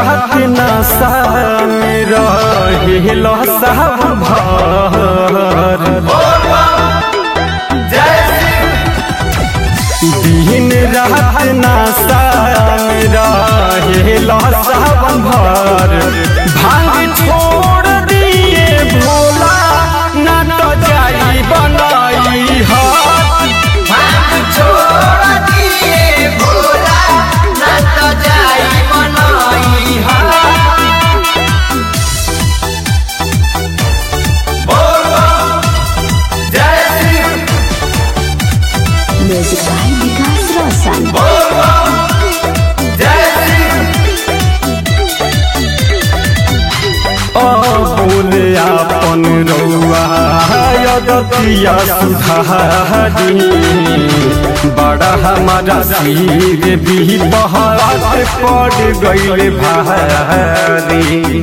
रात नशा में रहेला सब भर, दिन रात नशा में रहेला सब भर। भांग छोड़ दिए भोला ना तो जाई बनाई हाथ, भांग छोड़ दिए भोला ना तो जाई बनाई हाथ। Music by Vikas Roshan. बोले आपन रउआ यदतिया सुधारी, बड़ा हमारा सिर भी बहात पड़ गइल भारी।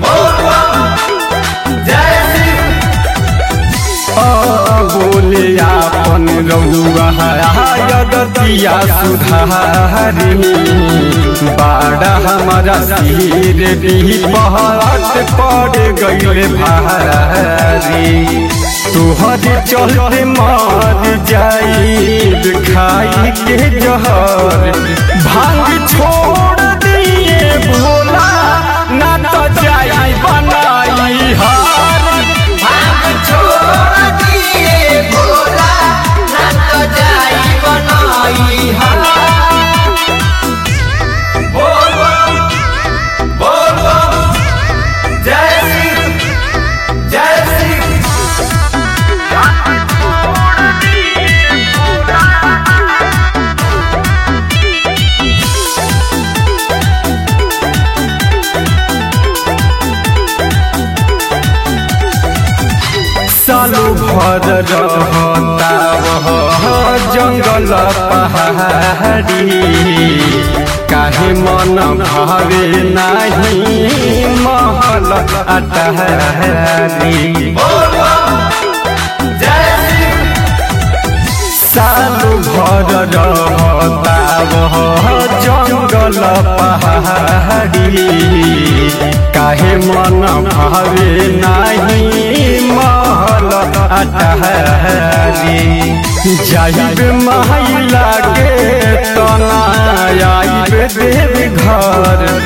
बोले आपन रउआ यदतिया सुधारी, बड़ा हमारा सिर भी बहात पड़ गइल भारी। तोहर चलते मर जाई खाई के जहर, भांग छोड़ दिए भोला ना तो जाई बनाई हार। भांग छोड़ दिए भोला ना तो जाई बनाई हाथ। सालो भर रहता वह जंगल पहाड़ी, काहे मन भावे नहीं महल अटहरी। सालो भर रहता वह जंगल पहाड़ी, काहे मन भावे नहीं महल अटहरी। जाइब महिला के तना आइब देव घर,